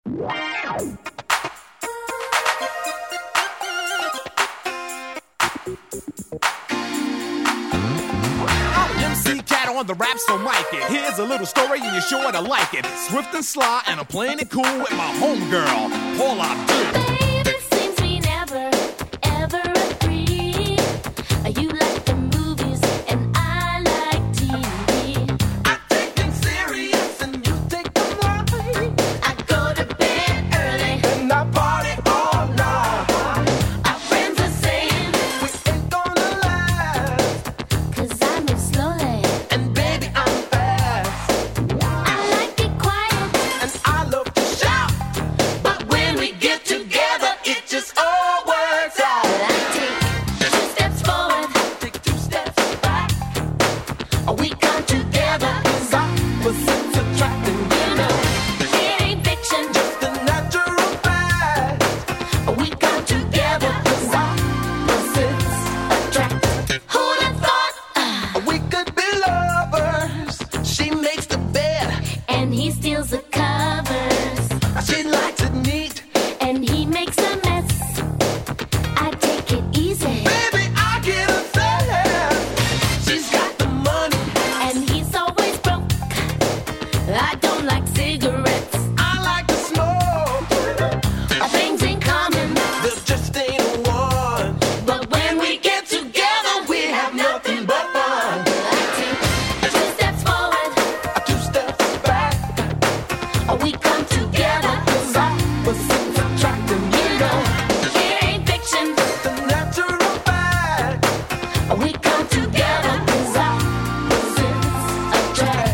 MC Cat on the rap, so mic it. Here's a little story and you're sure to like it. Swift and sly, and I'm playing it cool with my homegirl, Paula Abdul. Baby, seems we never, ever agree. You like the movies and I like TV. I take them serious and you take them light. I go to bed early And I party all night. Our friends are saying, We ain't gonna last. 'cause I move slowly. And baby, I'm fast. I like it quiet. And I love to shout. But when we get together, it just all works out. But I take 2 steps forward. Take 2 steps back. We come together. 'Cause opposites attracting, you know. It ain't fiction. Just a natural fact. We come together 'cause opposites attract. Who'd have thought? We could be lovers. She makes the bed. And he steals the covers. She likes it neat. And he makes a mess. I take it easy. Baby, I get upset. She's got the money. And he's always broke. I don't like cigarettes. I like to smoke. Things in common. There just ain't one. But when we get Together we have nothing but fun. I take 2 steps forward. 2 steps back. We come together. 'Cause opposites attracting, you know. It ain't fiction. The natural fact. We come together 'cause opposites attract.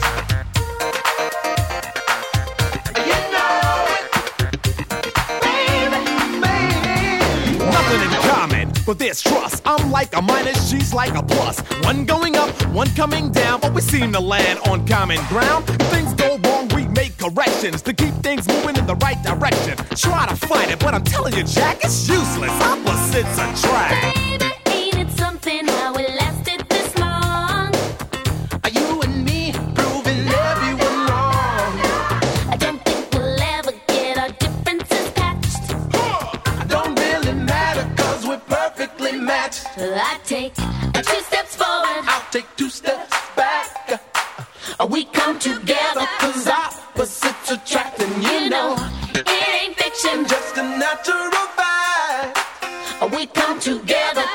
You know it. Baby, baby. Nothing in common, but there's trust. I'm like a minus, she's like a plus. One going up, one coming down, but we seem to land on common ground. If things go wrong, we make corrections to keep things moving in the right direction. Try to fight it, but I'm telling you, Jack, it's useless. Opposites attract. Baby, ain't it something how it lasted this long? You and me proving everyone wrong. I don't think we'll ever get our differences patched. Don't really matter 'cause we're perfectly matched. I take 2 steps forward. I'll take 2 steps back. We come together 'cause 'Cause opposites attracting, you know it ain't fiction. Just a natural fact. We come together